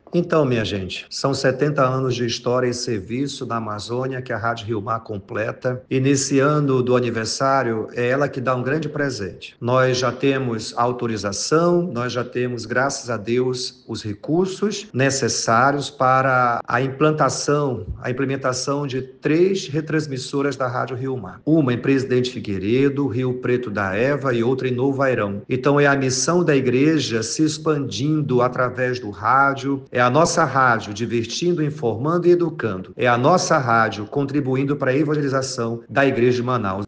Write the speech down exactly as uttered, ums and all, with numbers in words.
Então, minha gente, são setenta anos de história e serviço na Amazônia que a Rádio Rio Mar completa. E nesse ano do aniversário, é ela que dá um grande presente. Nós já temos autorização, nós já temos, graças a Deus, os recursos necessários para a implantação, a implementação de três retransmissoras da Rádio Rio Mar. Uma em Presidente Figueiredo, Rio Preto da Eva e outra em Novo Airão. Então, é a missão da igreja se expandindo através do rádio. É a nossa rádio divertindo, informando e educando. É a nossa rádio contribuindo para a evangelização da Igreja de Manaus.